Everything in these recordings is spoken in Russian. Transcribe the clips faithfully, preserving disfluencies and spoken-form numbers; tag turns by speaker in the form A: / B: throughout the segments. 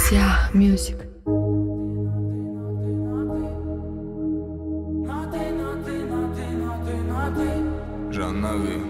A: Sia Music.
B: Жаннави.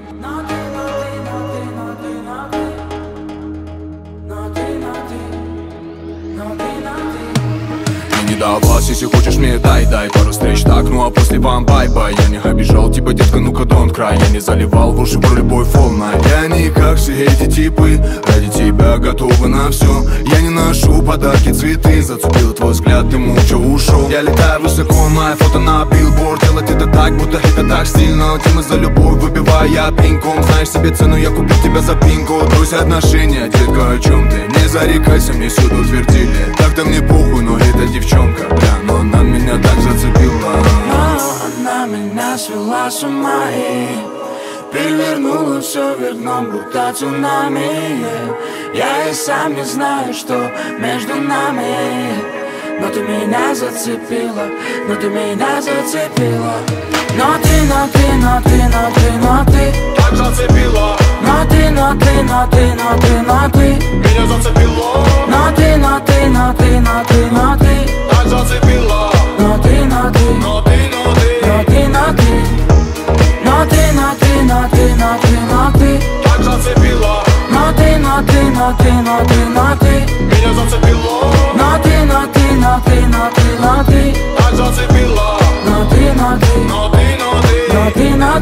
B: Не дал глаз, если хочешь мне дай, дай пару встреч, так, ну а после вам бай-бай. Я не обижал тебя, детка, ну-ка don't cry. Я не заливал в уши про любовь all night. Я не как все эти типы, ради тебя готовы на все. Я не ношу подарки, цветы, зацепил твой взгляд, ты молча ушел. Я летаю высоко, мое фото на билборд. Делать это так, будто это так стильно. Темы за любовь выбиваю я пинком. Знаешь себе цену, я купил тебя за пинку. Брось отношения, детка, о чем ты? Не зарекайся, мне всюду твердили. Так-то мне похуй, но это девчонка, бля, но она меня так зацепила.
C: Но она меня свела с ума и перевернула все вверх дном, будто цунами. Я и сам не знаю, что между нами. Но ты меня зацепила, но ты меня зацепила. Но ты, но ты, но ты, но ты, но ты
B: Так зацепила.
C: Но ты, но ты, но ты, но ты, но ты
B: Меня зацепило.
C: Но ты, но ты, но ты, но ты, но ты
B: Так зацепила.
C: Но ты, но ты,
B: Но ты, но ты.
C: но ты, но ты Но ты, но ты, но ты, но ты, но ты
B: Так зацепила.
C: Но ты, но ты, но ты, но ты, но ты
B: Меня зацепило.
C: Но ты, но ты, но ты, но ты, но ты
B: Так зацепила.
C: Но ты, но ты,
B: Но ты, но ты.
C: но ты, но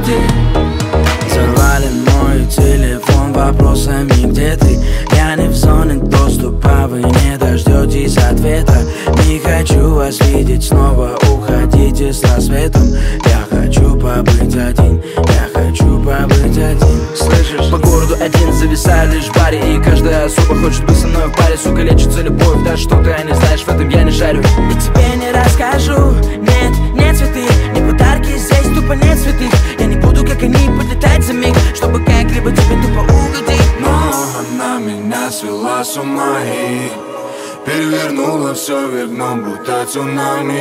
C: ты
D: Взорвали мой телефон вопросами, где ты? Я не в зоне доступа, вы не дождетесь ответа. Не хочу вас видеть снова, уходите с рассветом. Я хочу побыть один, я хочу побыть один. Слышишь? По городу один зависаю лишь в баре, и каждая особа хочет быть со мной в паре. Сука, лечится любовь, да что ты не знаешь, в этом я не шарю. И тебе не расскажу, нет, не цветы, не подарки, здесь тупо нет цветы. Я не буду, как они, подлетать за миг, чтобы как-либо тебе тупо угодить.
C: Но она меня свела с ума и перевернула все вверх дном, будто цунами.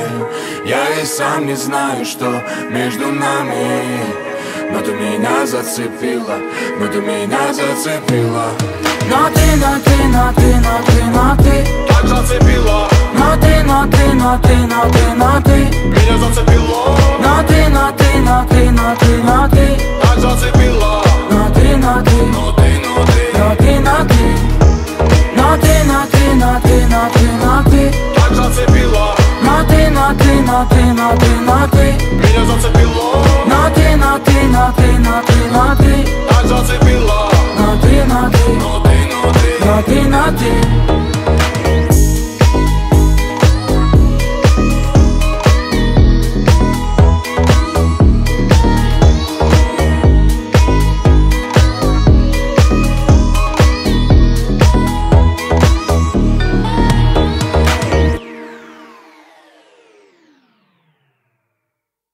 C: Я и сам не знаю, что между нами. Но ты меня зацепила, но ты меня зацепила. Но ты, но ты, но ты, но ты, но ты
B: Так зацепила.
C: Но ты, но ты, но ты, но ты, но ты
B: Меня зацепило.
C: Но ты, но ты, но ты, но ты, но ты
B: Так зацепила.
C: Но ты, но ты,
B: Но ты, но ты.
C: но ты, но ты Но ты, но ты, но ты, но ты, но ты
B: Так зацепила.
C: Но ты, но ты, но ты, но ты, но ты
B: Меня зацепило.
C: Но ты, но ты, но ты, но ты, но ты
B: Так зацепила.
C: Но ты, но ты,
B: Но ты, но ты.
C: но ты, но ты